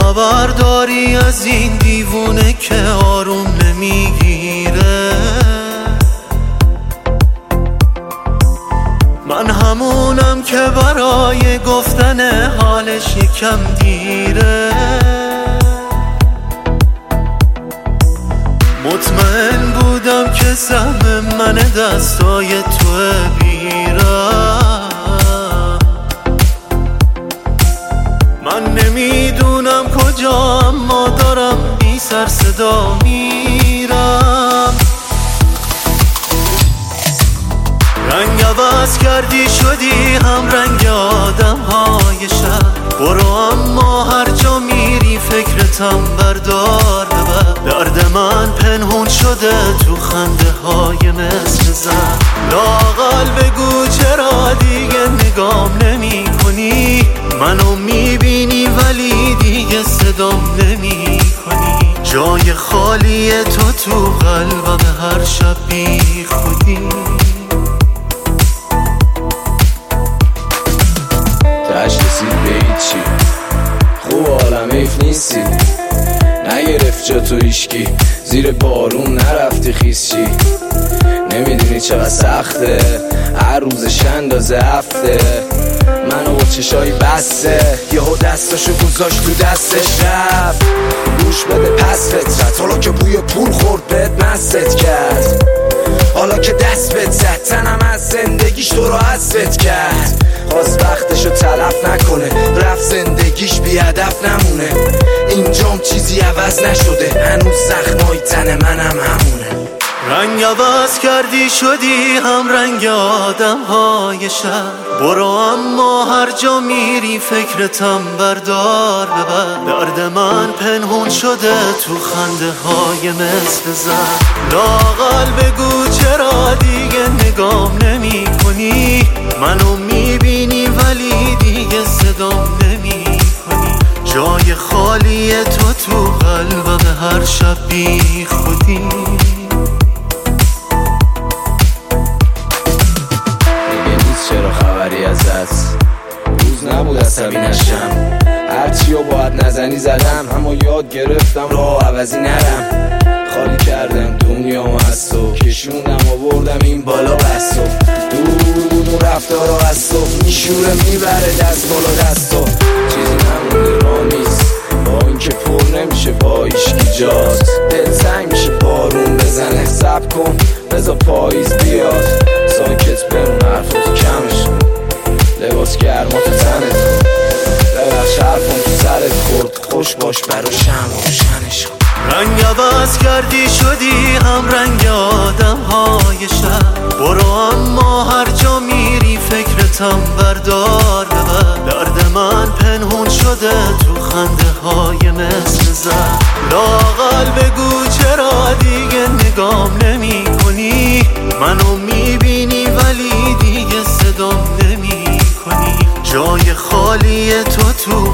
خبر داری از این دیوونه که آروم نمیگیره؟ من همونم که برای گفتن حالش یکم دیره. مطمئن بودم که سهم من دستای توه بیرم. من نمیدونم کجا اما دارم بی سر صدا میرم. رنگ عوض کردی شدی هم رنگ آدم های شب. برو اما هر جا میری فکرتم بردار ببر. درد من پنهون شده تو خنده های مثل زن. لااقل بگو چرا دیگه نگام نمی کنی؟ منو میبینی ولی دیگه صدام نمی کنی. جای خالی تو قلبم هر شب بی خودی. رسید به هیچی، خوب عالم ایف نیستی. نگرفت جا تو ایشکی، زیر بارون نرفتی خیسچی. نمیدونی چقدر سخته هر روزش اندازه هفته. منو با چشای بسته یهو دستاشو گذاشت تو دستش رفت. گوش بده پس فطرت، حالا که بوی پول خورد بهت مست کرد. حالا که دست بهت زد تنم از زندگیش تو رو حذفت کرد. خواست وقتشو تلف نکنه، رفت زندگیش بی هدف نمونه. اینجام چیزی عوض نشده، هنوز زخمای تن منم همونه. رنگ عوض کردی شدی هم رنگ آدم های شب. برو اما هر جا میری فکرتم بردار ببر. درد من پنهون شده تو خنده های مثل زن. لااقل بگو چرا دیگه نگام نمی کنی؟ منو میبینی ولی دیگه صدام نمی کنی. جای خالی تو قلبم هر شب بی خودی. چرا خبری ازت؟ روز نبود عصبی نشم، هرچی رو باید نزنی زدم. اما یاد گرفتم راه عوضی نرم. خالی کردم دنیامو از تو، کشوندم آوردم این بالا بستو. دور بود اون رفتارا از تو، میشوره میبره دست بالا دستو. چیزی نمونده راه نیست با این که پر نمیشه با ایشکی جات. دل تنگ میشه بارون بزنه، صبر کن بذار پاییز بیاد. ساکت برون حرفاتو کمش کن، لباس گرما تو تنت کن. ببخش حرفم تو سرت خورد، خوش باش برا شمع روشنش کن. رنگ عوض کردی شدی هم رنگ آدم های شب. برو اما هر جا میری فکرتم بردار ببر. درد من پنهون شده تو خنده های مثل زن. لااقل بگو چرا دیگه نگام نمی کنی؟ منو میبینی ولی دیگه صدام نمی کنی. جای خالی تو